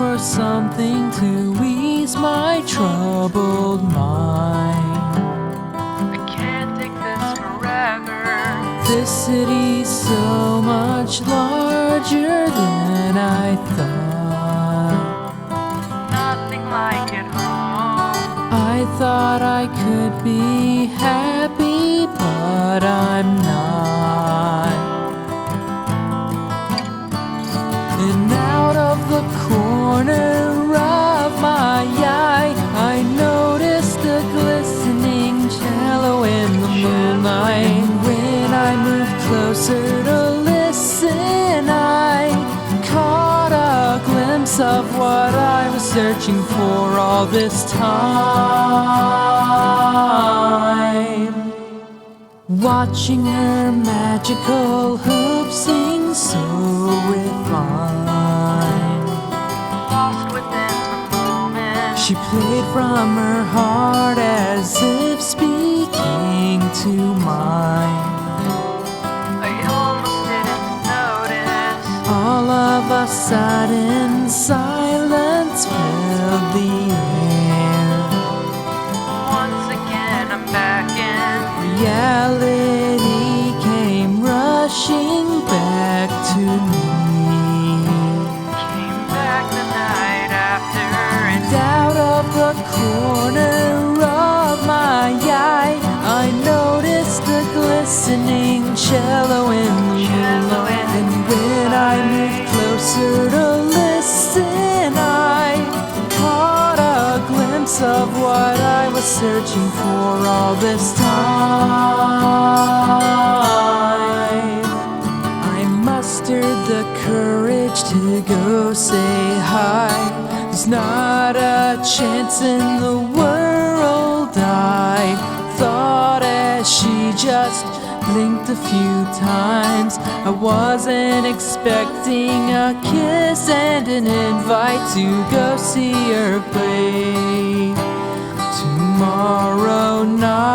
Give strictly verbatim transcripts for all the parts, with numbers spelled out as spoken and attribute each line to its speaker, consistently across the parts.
Speaker 1: for something to ease my troubled mind.
Speaker 2: I can't take this forever.
Speaker 1: This city's so much larger than I thought.
Speaker 2: Nothing like it home.
Speaker 1: I thought I could be happy, but I'm not. And out of the corner of my eye, I noticed a glistening cello in the moonlight. When I moved closer to listen, I caught a glimpse of what I was searching for all this time. Watching her magical hoops sing so refined.
Speaker 2: Lost within the moment.
Speaker 1: She played from her heart as if speaking to mine.
Speaker 2: I almost didn't notice.
Speaker 1: All of a sudden, silence filled the air.
Speaker 2: Once again, I'm back in.
Speaker 1: Reality came rushing back to me.
Speaker 2: Came back the night after, and
Speaker 1: Out of the corner of my eye, I noticed a glistening cello in the moonlight. And when I moved closer to listen, I caught a glimpse of what I was searching for all this time. I mustered the courage to go say hi. There's not a chance in the world, I thought, as she just blinked a few times. I wasn't expecting a kiss and an invite to go see her play tomorrow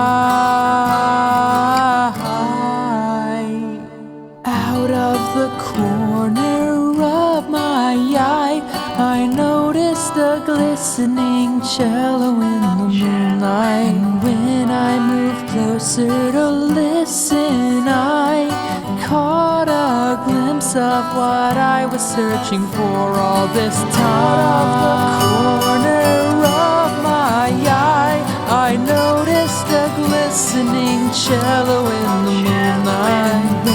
Speaker 1: night. Out of the corner of my eye, I noticed a glistening cello in the moonlight. And when I moved closer to listen, I caught a glimpse of what I was searching for all this time. Out of the corner of my eye, I noticed a glistening cello in the moonlight.